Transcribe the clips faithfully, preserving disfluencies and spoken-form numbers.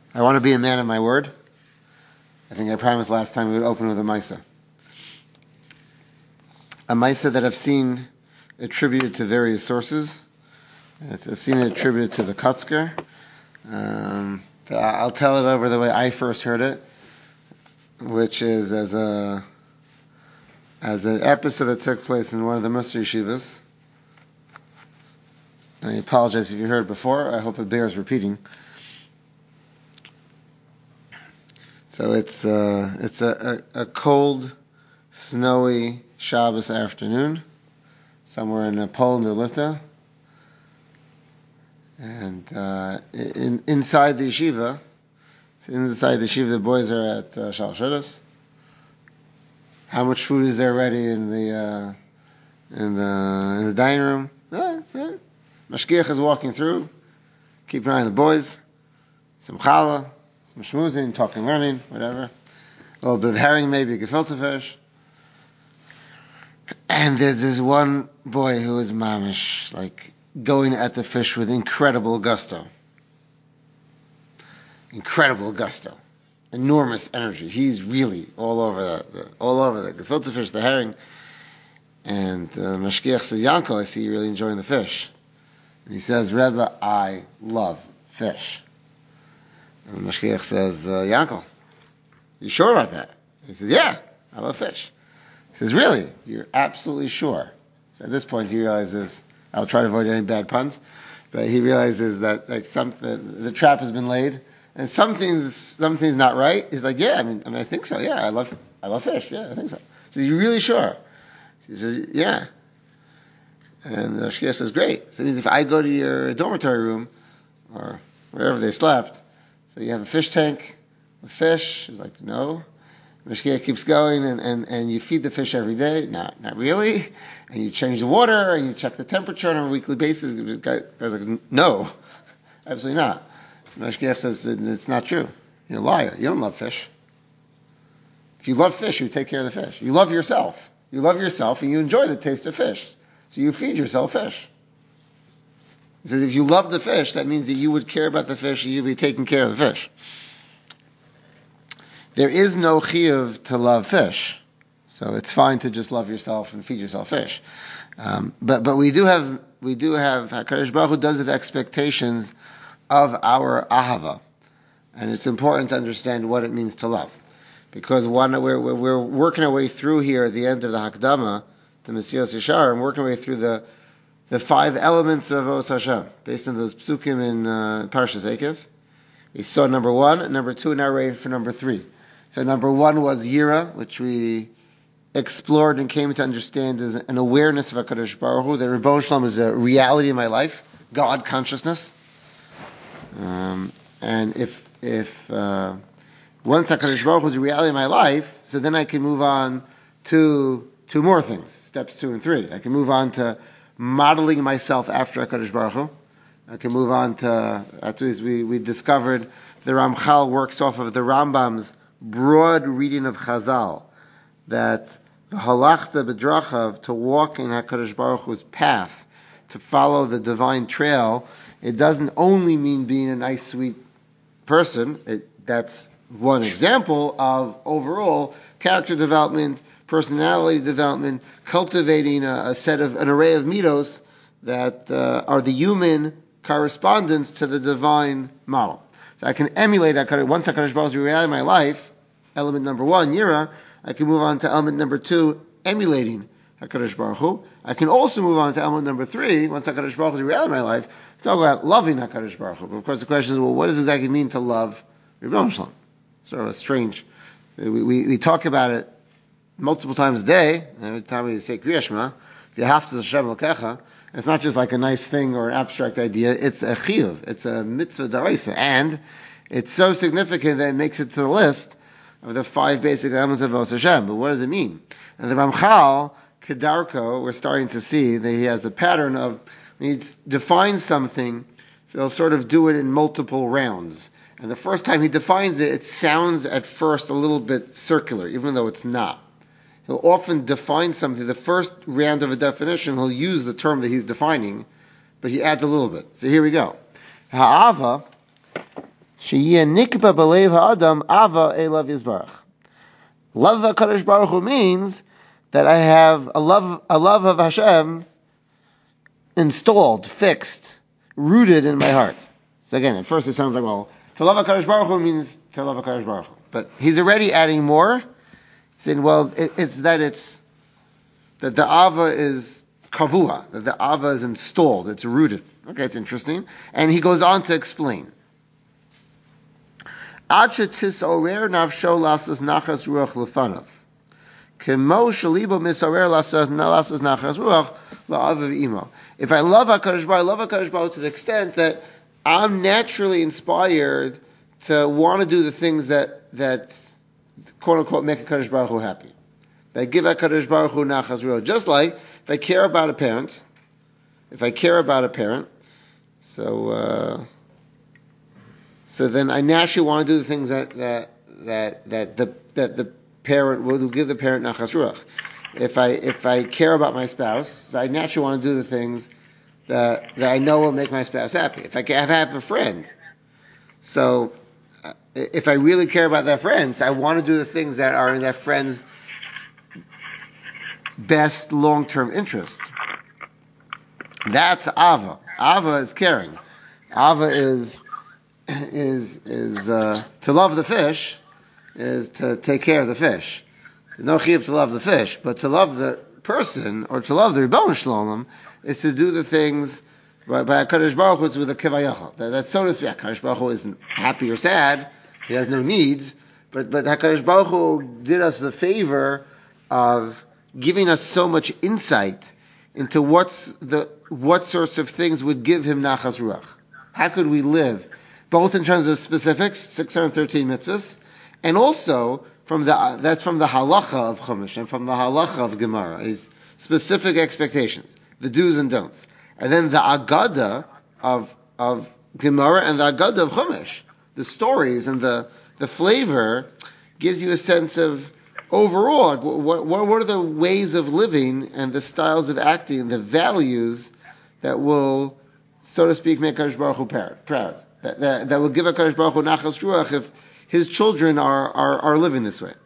I want to be a man of my word. I think I promised last time we would open with a Maisa. A Maisa that I've seen attributed to various sources. I've seen it attributed to the Kotzker. Um, I'll tell it over the way I first heard it, which is as a as an episode that took place in one of the Musar yeshivas. I apologize if you heard it before. I hope it bears repeating. So it's uh, it's a, a, a cold, snowy Shabbos afternoon, somewhere in Poland or Lithuania, and uh, in, inside the yeshiva, inside the yeshiva, the boys are at uh, Shalshedas. How much food is there ready in the uh, in the in the dining room? Eh, eh. Mashgiach is walking through, keep an eye on the boys. Some challah, some shmuzin, talking, learning, whatever. A little bit of herring, maybe a gefilte fish. And there's this one boy who is mamish, like going at the fish with incredible gusto. Incredible gusto. Enormous energy. He's really all over the, the all over the gefilte fish, the herring. And uh, Mashgiach says, Yankel, I see you really enjoying the fish. And he says, Rebbe, I love fish. And the Mashgiach says, uh, Yankel, you sure about that? He says, yeah, I love fish. He says, really? You're absolutely sure? So at this point he realizes, I'll try to avoid any bad puns, but he realizes that like some, the, the trap has been laid, and something's, something's not right. He's like, yeah, I mean, I mean, I think so, yeah, I love, I love fish, yeah, I think so. So you're really sure? He says, yeah. And the Mashgiach says, great. So it means if I go to your dormitory room, or wherever they slept, so you have a fish tank with fish? He's like, no. The Mashgiach keeps going, and, and, and you feed the fish every day? Not not really. And you change the water, and you check the temperature on a weekly basis? The guy, guy's like, no, absolutely not. So the Mashgiach says, it's not true. You're a liar. You don't love fish. If you love fish, you take care of the fish. You love yourself. You love yourself, and you enjoy the taste of fish. So you feed yourself fish. He says if you love the fish, that means that you would care about the fish and you'd be taking care of the fish. There is no chiyuv to love fish. So it's fine to just love yourself and feed yourself fish. Um, but but we do have, we do have, HaKadosh Baruch Hu does have expectations of our ahava. And it's important to understand what it means to love. Because one, we're, we're working our way through here at the end of the Hakdama, the Mesilas Yesharim, and working our way through the the five elements of Os Hashem, based on those psukim in uh, Parshas Eikev. We saw number one, and number two, and now we're ready for number three. So number one was Yira, which we explored and came to understand as an awareness of HaKadosh Baruch Hu, that Ribbon Shalom is a reality in my life, God consciousness. Um, and if if uh, once HaKadosh Baruch Hu is a reality in my life, so then I can move on to two more things, steps two and three. I can move on to modeling myself after HaKadosh Baruch Hu. I can move on to, after we, we discovered the Ramchal works off of the Rambam's broad reading of Chazal, that the halachta b'drachav, to walk in HaKadosh Baruch Hu's path, to follow the divine trail, it doesn't only mean being a nice, sweet person. It, that's one example of overall character development, personality development, cultivating a, a set of, an array of midos that uh, are the human correspondence to the divine model. So I can emulate HaKadosh, once HaKadosh Baruch Hu is a reality in my life, element number one, Yira, I can move on to element number two, emulating HaKadosh Baruch Hu. I can also move on to element number three, once HaKadosh Baruch Hu is a reality in my life, talk about loving HaKadosh Baruch Hu. But of course the question is, well, what does it exactly mean to love Ribbon Shalom? Sort of strange. We, we, we talk about it multiple times a day. Every time we say Kriya Shema, if you have to Hashem Elokecha, it's not just like a nice thing or an abstract idea. It's a chiyuv. It's a mitzvah daraisa, and it's so significant that it makes it to the list of the five basic elements of Os Hashem. But what does it mean? And the Ramchal Kedarko, we're starting to see that he has a pattern of when he defines something, he'll sort of do it in multiple rounds. And the first time he defines it, it sounds at first a little bit circular, even though it's not. He'll often define something. The first round of a definition, he'll use the term that he's defining, but he adds a little bit. So here we go. Ha'ava, Sheyeh nikba b'leiv ha'adam ava elav yizbarach. Love of HaKadosh Baruch Hu means that I have a love, a love of Hashem installed, fixed, rooted in my heart. So again, at first it sounds like, well, to love HaKadosh Baruch Hu means to love HaKadosh Baruch Hu. But he's already adding more. He's saying, well, it, it's that it's, that the Ava is kavua, that the Ava is installed, it's rooted. Okay, it's interesting. And he goes on to explain. Ad shetisorer nafsho lasas nachas ruach lefanav. Kemo shalibo misorer lasas nachas ruach la'aviv imo. If I love HaKadosh Baruch Hu, I love HaKadosh Baruch Hu to the extent that I'm naturally inspired to want to do the things that, that quote unquote, make HaKadosh Baruch Hu happy. That give HaKadosh Baruch Hu nachas ruach. Just like if I care about a parent, if I care about a parent, so, uh, So then I naturally want to do the things that that that that the that the parent will give the parent nachas ruach. If I if I care about my spouse, I naturally want to do the things that that I know will make my spouse happy. If I have, have a friend, so uh, if I really care about that friend, so I want to do the things that are in that friend's best long term interest. That's ava. Ava is caring. Ava is. is is uh, to love the fish is to take care of the fish. There's no chiyuv to love the fish, but to love the person or to love the Rebbeinu Shalom is to do the things by, by HaKadosh Baruch Hu with a kivayachal. That, that so to speak, HaKadosh Baruch Hu isn't happy or sad. He has no needs, but but HaKadosh Baruch Hu did us the favor of giving us so much insight into what's the what sorts of things would give him nachas ruach. How could we live? Both in terms of specifics, six hundred thirteen mitzvahs, and also from the that's from the halacha of Chumash and from the halacha of Gemara, is specific expectations, the do's and don'ts, and then the agada of of Gemara and the agada of Chumash, the stories and the the flavor gives you a sense of overall what what, what are the ways of living and the styles of acting, the values that will, so to speak, make HaKadosh Baruch Hu proud. That, that, that will give HaKadosh Baruch Hu nachas ruach if his children are, are, are living this way.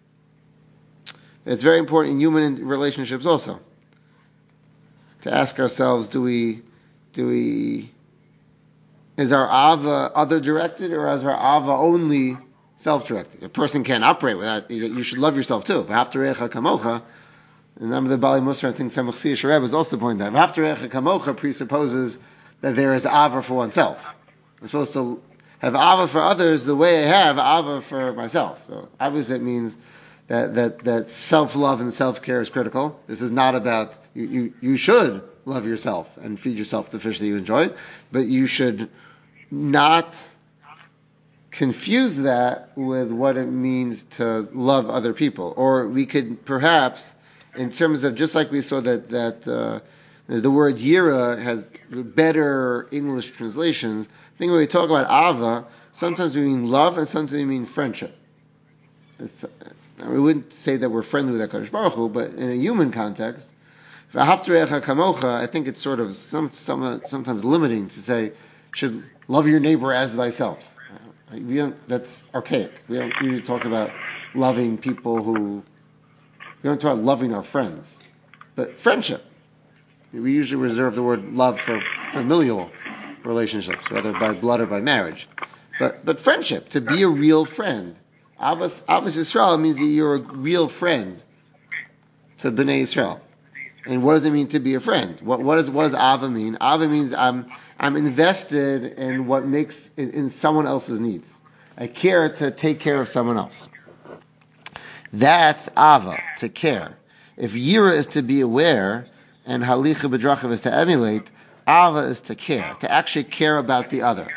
It's very important in human relationships also to ask ourselves: Do we, do we, is our ava other directed or is our ava only self directed? A person can't operate without. You should love yourself too. V'haftarecha kamocha. And number the Bali Musar, I think Samach Sia Shareb was also pointing that v'haftarecha kamocha presupposes that there is ava for oneself. I'm supposed to have ava for others the way I have ava for myself. So obviously it means that, that, that self-love and self-care is critical. This is not about, you, you, you should love yourself and feed yourself the fish that you enjoy, but you should not confuse that with what it means to love other people. Or we could perhaps, in terms of, just like we saw that, that uh, the word yira has better English translations, I think when we talk about ava, sometimes we mean love and sometimes we mean friendship. It's, we wouldn't say that we're friendly with HaKadosh Baruch Hu, but in a human context, v'haftarecha kamocha, I think it's sort of some, some, sometimes limiting to say, should love your neighbor as thyself. We don't, that's archaic. We don't usually talk about loving people who, we don't talk about loving our friends, but friendship. We usually reserve the word love for familial relationships, whether by blood or by marriage. But but friendship, to be a real friend. Avos Yisrael means that you're a real friend to Bnei Yisrael. And what does it mean to be a friend? What what does what does Ava mean? Ava means I'm I'm invested in what makes in, in someone else's needs. I care to take care of someone else. That's Ava, to care. If Yira is to be aware and Halicha B'drachav is to emulate, Ava is to care, to actually care about the other.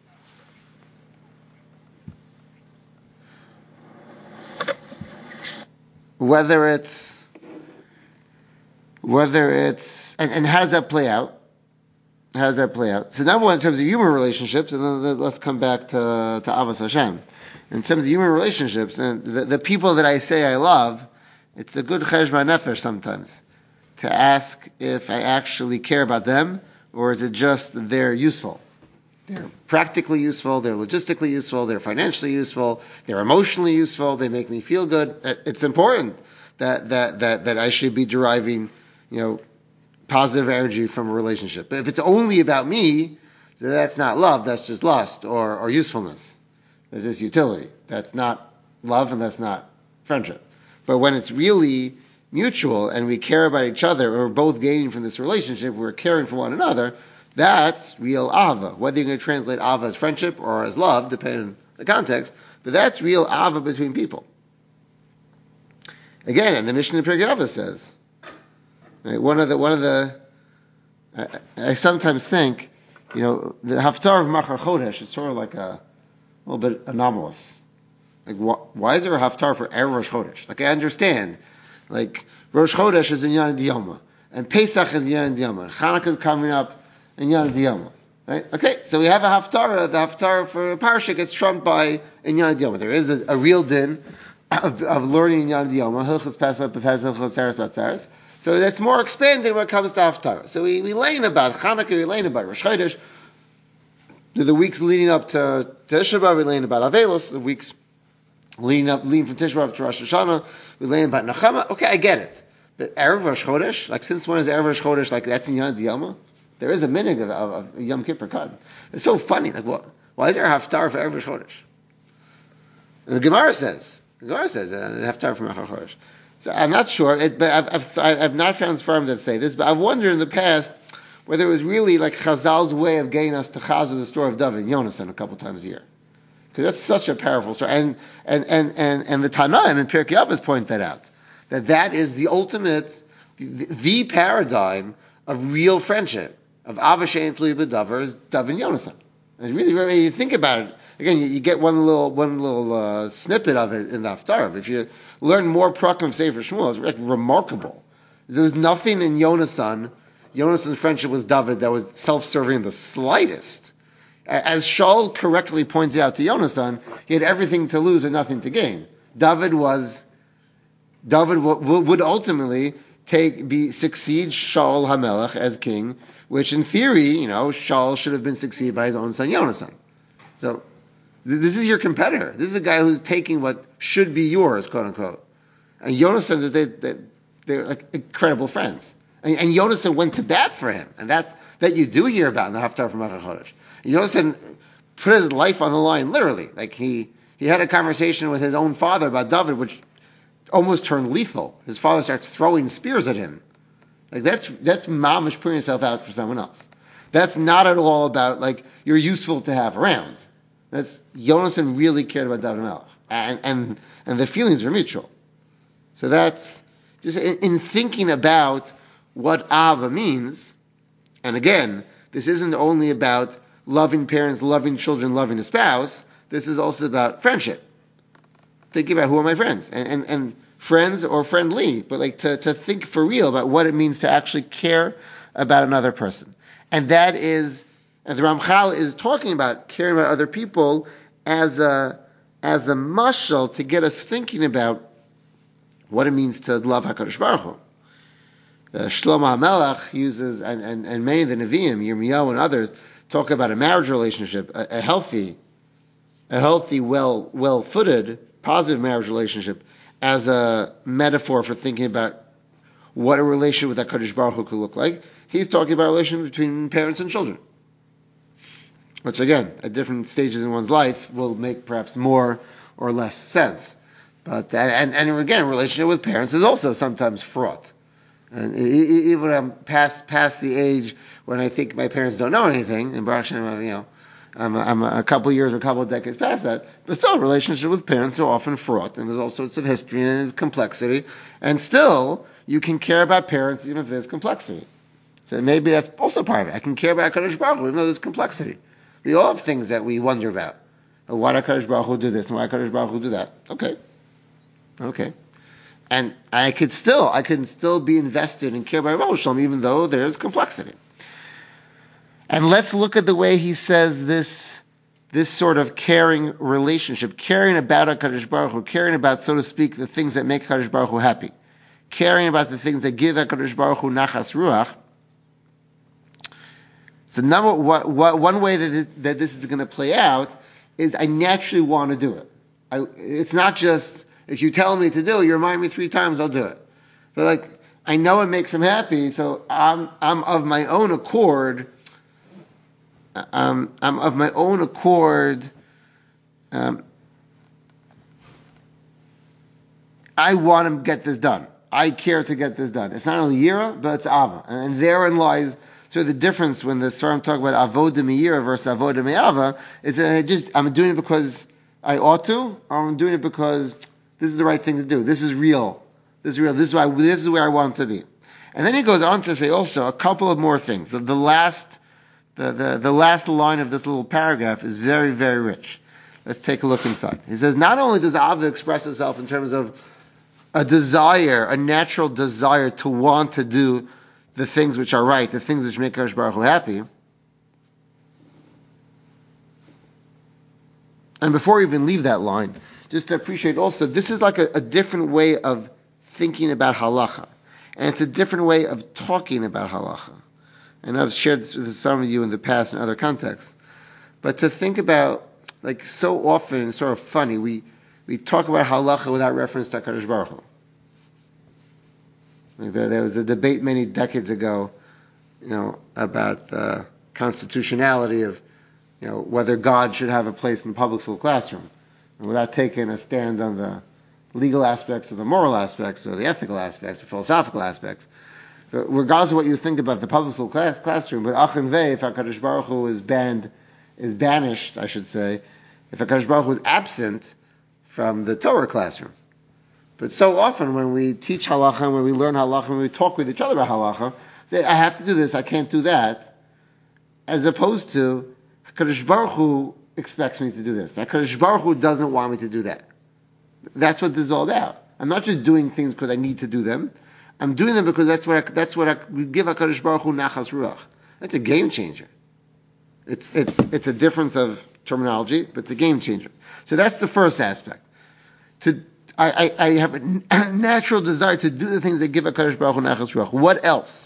Whether it's, whether it's, and, and how does that play out? How does that play out? So number one, in terms of human relationships, and then let's come back to, to Avos Hashem. In terms of human relationships, and the, the people that I say I love, it's a good cheshbon nefesh sometimes to ask if I actually care about them, or is it just they're useful? They're practically useful, they're logistically useful, they're financially useful, they're emotionally useful, they make me feel good. It's important that that that, that I should be deriving, you know, positive energy from a relationship. But if it's only about me, then that's not love, that's just lust or, or usefulness. That's just utility. That's not love and that's not friendship. But when it's really mutual and we care about each other, and we're both gaining from this relationship, we're caring for one another, that's real ava. Whether you're going to translate ava as friendship or as love, depending on the context, but that's real ava between people. Again, and the Mishnah in Pirkei Avos says, right, one of the one of the I, I sometimes think, you know, the haftarah of Machar Chodesh is sort of like a, a little bit anomalous. Like, wh- why is there a haftarah for Erev Rosh Chodesh? Like, I understand, like Rosh Chodesh is in Yana D'Yoma, and Pesach is in Yana D'Yoma, and Chanukah is coming up in Yana D'Yoma. Right? Okay, so we have a haftarah. The haftarah for Parsha gets trumped by in Yana D'Yoma. There is a, a real din of, of learning in Yana D'Yoma. Hilchos Pesach, Pesach, Hilchos Tzaras, Batzaras. So that's more expanded when it comes to haftarah. So we we learn about Chanukah, we learn about Rosh Chodesh. The weeks leading up to Tisha B'av, we learn about Avelos. The weeks leading up, leading from Tisha B'av to Rosh Hashanah, we learn about Nechama. Okay, I get it. But Erev Rosh Chodesh, like since when is Erev Rosh Chodesh like that's in Yana D'Yoma? There is a minhag of, of, of Yom Kippur Cotton. It's so funny. Like, what? Why is there a haftarah for Erev Rosh Chodesh? And the Gemara says, the Gemara says, uh, haftarah for Machar Chodesh. So I'm not sure, it, but I've, I've, I've not found farms that say this, but I've wondered in the past whether it was really like Chazal's way of getting us to Chaz with the story of David and Yonasan a couple times a year. Because that's such a powerful story. And, and, and, and, and the Tanaim and Pirkei Avos point that out. That that is the ultimate, the, the paradigm of real friendship. Of Avashay and Tluy B'Davar is Dav and Yonasan. And really, really, you think about it, again, you, you get one little one little uh, snippet of it in the Haftarah. If you learn more prakim of Sefer Shmuel, it's like remarkable. There was nothing in Yonasan, Yonasan's friendship with David, that was self-serving the slightest. As Shaul correctly pointed out to Yonasan, he had everything to lose and nothing to gain. David was, David w- would ultimately take be succeed Shaul HaMelech as king, which in theory, you know, Shaul should have been succeeded by his own son Yonasan. So th- this is your competitor. This is a guy who's taking what should be yours, quote unquote. And Yonasan, they, they, they're like incredible friends. And, and Yonasan went to bat for him, and that's that you do hear about in the Haftarah from Machar Chodesh. Yonasan put his life on the line, literally. Like he he had a conversation with his own father about David, which almost turned lethal. His father starts throwing spears at him. Like that's that's mamish putting yourself out for someone else. That's not at all about like you're useful to have around. That's Yonasan really cared about David Melech, and and and the feelings are mutual. So that's just in, in thinking about what Ava means. And again, this isn't only about loving parents, loving children, loving a spouse. This is also about friendship. Thinking about who are my friends and and and. friends or friendly, but like to, to think for real about what it means to actually care about another person. And that is, and the Ramchal is talking about caring about other people as a, as a mashal to get us thinking about what it means to love HaKadosh Baruch Hu. Uh, Shlomo HaMelech uses, and, and, and many of the Nevi'im, Yirmiyahu and others, talk about a marriage relationship, a, a healthy, a healthy, well, well-footed, positive marriage relationship, as a metaphor for thinking about what a relationship with HaKadosh Baruch Hu could look like. He's talking about a relationship between parents and children, which again, at different stages in one's life, will make perhaps more or less sense. But and and again, relationship with parents is also sometimes fraught. And even when I'm past past the age when I think my parents don't know anything, and Baruch Hashem, you know, I'm a, I'm a couple years or a couple of decades past that, but still, relationship with parents are often fraught, and there's all sorts of history and there's complexity, and still, you can care about parents even if there's complexity. So maybe that's also part of it. I can care about HaKadosh Baruch Hu even though there's complexity. We all have things that we wonder about. Why did HaKadosh Baruch Hu do this, and why did HaKadosh Baruch Hu do that? Okay. Okay. And I could still, I can still be invested and care about Rosh Hashanah even though there's complexity. And let's look at the way he says this, this sort of caring relationship, caring about HaKadosh Baruch Hu, caring about, so to speak, the things that make HaKadosh Baruch Hu happy, caring about the things that give HaKadosh Baruch Hu nachas ruach. So number what, what one way that it, that this is going to play out is I naturally want to do it. I, it's not just if you tell me to do it, you remind me three times, I'll do it. But like I know it makes him happy, so I'm I'm of my own accord. Um, I'm of my own accord. Um, I want to get this done. I care to get this done. It's not only yira, but it's ava, and therein lies sort of the difference when the Sfarim talk about avoda miyira versus avoda me'ava. Is that I just I'm doing it because I ought to, or I'm doing it because this is the right thing to do. This is real. This is real. This is why. This is where I want to be. And then he goes on to say also a couple of more things. The, the last, the, the the last line of this little paragraph is very very rich. Let's take a look inside. He says not only does ava express itself in terms of a desire, a natural desire to want to do the things which are right, the things which make Hakadosh Baruch Hu happy. And before we even leave that line, just to appreciate also, this is like a, a different way of thinking about halacha. And it's a different way of talking about halacha. And I've shared this with some of you in the past in other contexts. But to think about, like so often, it's sort of funny, we We talk about halacha without reference to HaKadosh Baruch Hu. Like there, there was a debate many decades ago, you know, about the constitutionality of, you know, whether God should have a place in the public school classroom, and without taking a stand on the legal aspects or the moral aspects or the ethical aspects or philosophical aspects. But regardless of what you think about the public school class, classroom, but Achin Vei, if HaKadosh Baruch Hu is banned, is banished, I should say, if HaKadosh Baruch Hu is absent from the Torah classroom. But so often when we teach halacha, when we learn halacha, when we talk with each other about halacha, say, I have to do this, I can't do that, as opposed to, HaKadosh Baruch Hu expects me to do this. HaKadosh Baruch Hu doesn't want me to do that. That's what this is all about. I'm not just doing things because I need to do them. I'm doing them because that's what I, that's what I, we give HaKadosh Baruch Hu nachas ruach. That's a game changer. It's it's it's a difference of terminology, but it's a game changer. So that's the first aspect. To I, I, I have a natural desire to do the things that give HaKadosh Baruch Hu nachas ruach. What else?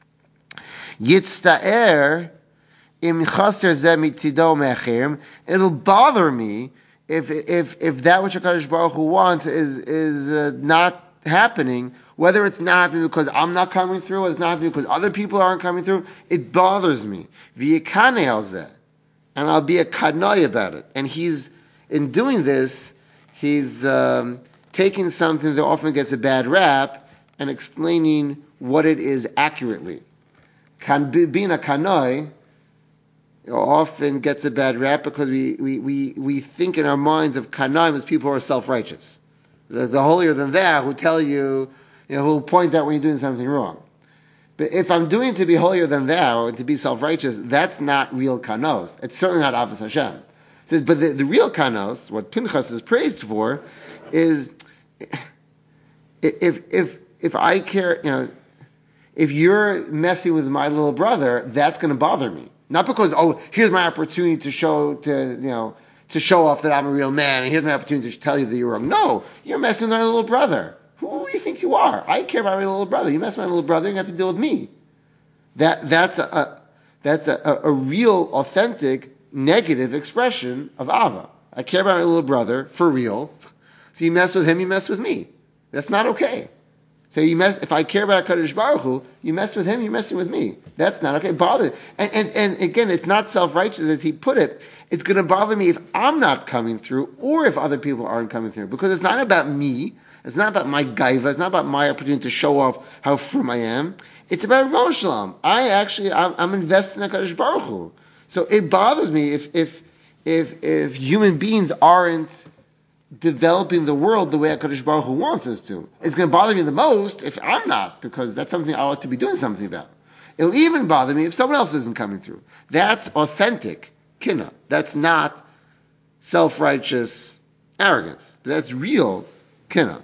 Yitzta'er im chaser zeh mitzido me'achirim. It'll bother me if if if that which HaKadosh Baruch Hu wants is is uh, not happening. Whether it's not happening because I'm not coming through, or it's not happening because other people aren't coming through, it bothers me. V'yikanei al zeh, and I'll be a kadnoi about it. And he's in doing this, he's um, taking something that often gets a bad rap and explaining what it is accurately. Kan, being a kanoi often gets a bad rap because we, we, we, we think in our minds of kanaim as people who are self-righteous. The, the holier than thou who tell you, you know, who will point out when you're doing something wrong. But if I'm doing to be holier than thou and to be self-righteous, that's not real kanos. It's certainly not Avos Hashem. But the, the real kanos, what Pinchas is praised for, is if if if I care, you know, if you're messing with my little brother, that's going to bother me. Not because, oh, here's my opportunity to show, to, you know, to show off that I'm a real man, and here's my opportunity to tell you that you're wrong. No, you're messing with my little brother. Who do you think you are? I care about my little brother. You mess with my little brother, you're going to have to deal with me. That, that's a, a that's a, a, a real, authentic, negative expression of Ava. I care about my little brother, for real. So you mess with him, you mess with me. That's not okay. So you mess, if I care about HaKadosh Baruch Hu, you mess with him, you're messing with me. That's not okay. Bother. And, and, and again, it's not self-righteous as he put it. It's going to bother me if I'm not coming through or if other people aren't coming through. Because it's not about me. It's not about my gaiva. It's not about my opportunity to show off how frum I am. It's about Rebbeinu Shalom. I actually, I'm, I'm invested in HaKadosh Baruch Hu. So it bothers me if, if, if, if human beings aren't developing the world the way HaKadosh Baruch Hu wants us to. It's going to bother me the most if I'm not, because that's something I ought to be doing something about. It'll even bother me if someone else isn't coming through. That's authentic kinna. That's not self-righteous arrogance. That's real kinna.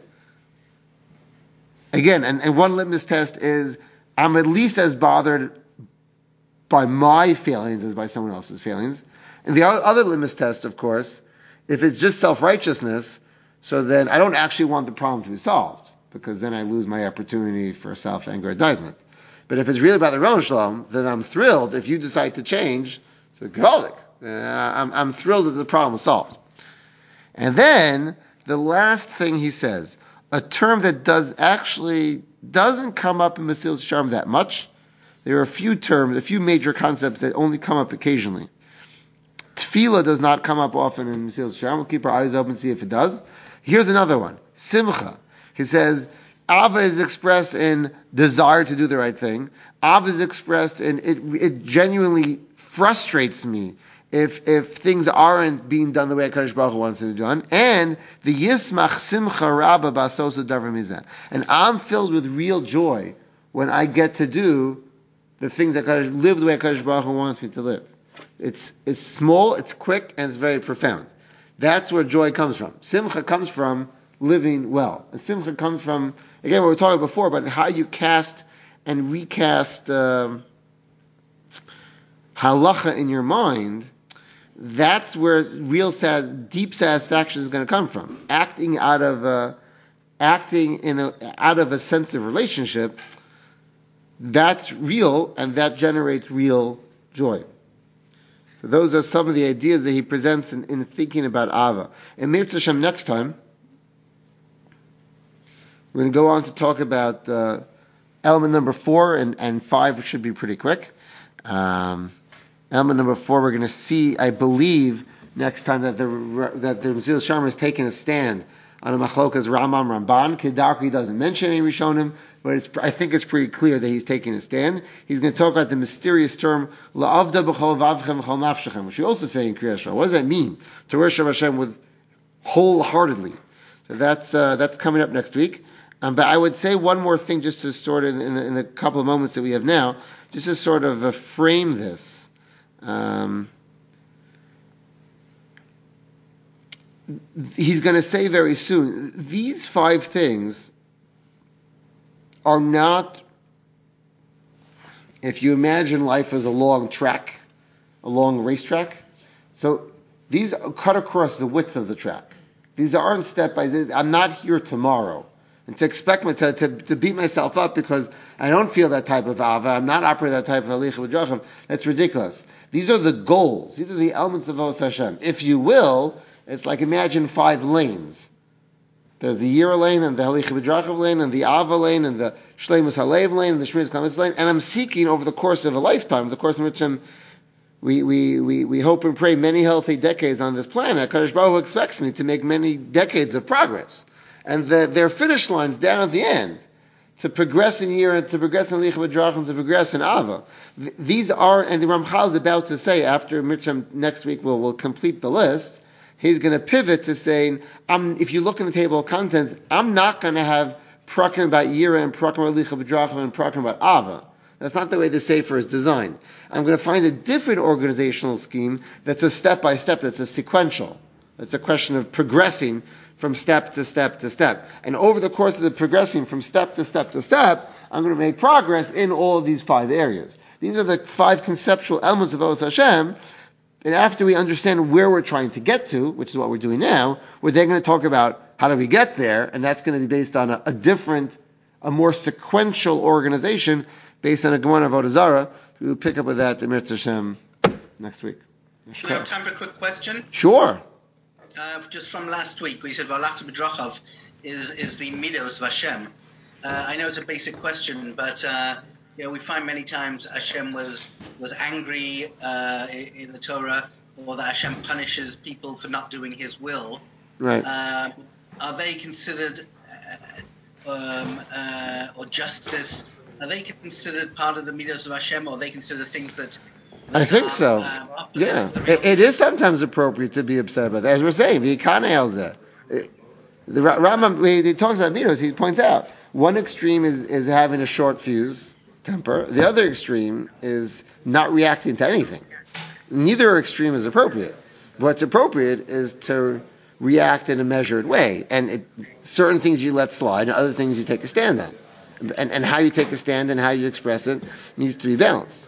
Again, and, and one litmus test is I'm at least as bothered by my failings as by someone else's failings. And the other litmus test, of course, if it's just self-righteousness, so then I don't actually want the problem to be solved, because then I lose my opportunity for self-aggrandizement. But if it's really about the Ron Shalom, then I'm thrilled if you decide to change. So Gavaldik. Uh, I'm, I'm thrilled that the problem is solved. And then the last thing he says, a term that does actually doesn't come up in Mesilas Yesharim that much. There are a few terms, a few major concepts that only come up occasionally. Tefillah does not come up often in Mesilas Yesharim. We'll keep our eyes open and see if it does. Here's another one. Simcha. He says, Ava is expressed in desire to do the right thing. Ava is expressed in, it, it genuinely frustrates me if if things aren't being done the way HaKadosh Baruch Hu wants them to be done. And the Yismach Simcha Rabba Basosu Davar Mizah. And I'm filled with real joy when I get to do the things that HaKadosh, live the way HaKadosh Baruch Hu wants me to live. It's it's small, it's quick, and it's very profound. That's where joy comes from. Simcha comes from living well. And Simcha comes from, again, what we were talking before about how you cast and recast um, halacha in your mind. That's where real sad, deep satisfaction is going to come from. Acting out of a, acting in a, out of a sense of relationship, that's real, and that generates real joy. So those are some of the ideas that he presents in, in thinking about Ava. And Mir Hashem, next time, we're going to go on to talk about uh, element number four and, and five, which should be pretty quick. Um, element number four, we're going to see, I believe, next time that the that the Mesilas Yesharim is taking a stand on a machlokas Rambam Ramban. Kedarki doesn't mention any Rishonim, but it's, I think it's pretty clear that he's taking a stand. He's going to talk about the mysterious term la'avda b'chol vavchem v'chol nafshechem, which we also say in Kriyas Shema. What does that mean? To worship Hashem with wholeheartedly. So that's uh, that's coming up next week. Um, but I would say one more thing, just to sort of, in, in, in the couple of moments that we have now, just to sort of uh, frame this. Um, he's going to say very soon, these five things are not, if you imagine life as a long track, a long racetrack, so these cut across the width of the track. These aren't step by step. I'm not here tomorrow. And to expect me to, to, to beat myself up because I don't feel that type of ava, I'm not operating that type of alicha b'drachim, that's ridiculous. These are the goals. These are the elements of Os Hashem. If you will, it's like imagine five lanes. There's the Yira lane, and the Halicha b'drachim lane, and the Ava lane, and the Shleimus Halev lane, and the Shmiras Kamitz lane. And I'm seeking over the course of a lifetime, the course in which I'm, we, we, we, we hope and pray many healthy decades on this planet. Kadosh Baruch Hu expects me to make many decades of progress. And the, their finish lines down at the end, to progress in Yira, to progress in Halicha b'drachim, to progress in Ava. These are, and the Ramchal is about to say, after Mircham next week we'll, we'll complete the list, he's going to pivot to saying, I'm, if you look in the table of contents, I'm not going to have prakim about Yira and prakim about Licha b'drachim and prakim about Ava. That's not the way the Sefer is designed. I'm going to find a different organizational scheme that's a step-by-step, that's a sequential. It's a question of progressing from step to step to step. And over the course of the progressing from step to step to step, I'm going to make progress in all of these five areas. These are the five conceptual elements of Os Hashem. And after we understand where we're trying to get to, which is what we're doing now, we're then going to talk about how do we get there, and that's going to be based on a, a different, a more sequential organization based on a Gemara Avodah Zarah. We'll pick up with that in Mirz Hashem next week. Do we have time for a quick question? Sure. Uh, just from last week, we said Valach B'drachav is is the midos of Hashem. Uh, I know it's a basic question, but uh, you know we find many times Hashem was was angry uh, in, in the Torah, or that Hashem punishes people for not doing His will. Right. Uh, are they considered, uh, um, uh, or justice? Are they considered part of the midos of Hashem, or are they considered things that? I think so. Um, yeah, it, it is sometimes appropriate to be upset about that. As we're saying, the Elzeh. The Rambam, he talks about midos, he points out one extreme is, is having a short fuse temper. The other extreme is not reacting to anything. Neither extreme is appropriate. What's appropriate is to react in a measured way, and it, certain things you let slide, and other things you take a stand on. And, and how you take a stand and how you express it needs to be balanced.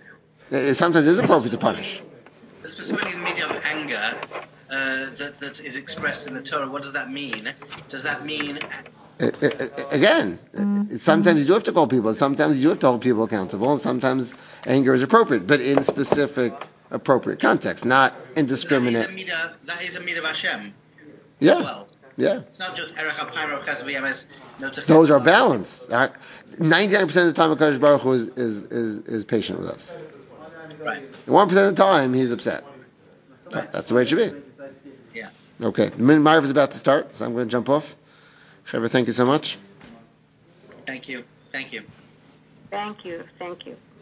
It sometimes is appropriate to punish. Specifically the meaning of anger uh, that, that is expressed in the Torah, what does that mean? Does that mean It, it, it, again, it, sometimes you do have to call people. Sometimes you do have to hold people accountable, and sometimes anger is appropriate, but in specific, appropriate context, not indiscriminate. That is a midah, that is a midah of Hashem Yeah, as well. yeah. It's not just Erech HaPaim or Chesed V'Emes. No, it's a Those are chesed. balanced. Ninety-nine percent of the time, HaKadosh Baruch Hu is, is is is patient with us. Right. One percent of the time, he's upset. Right. That's the way it should be. Yeah. Okay, the minute Ma'ariv is about to start, so I'm going to jump off. Trevor, thank you so much. Thank you. Thank you. Thank you. Thank you.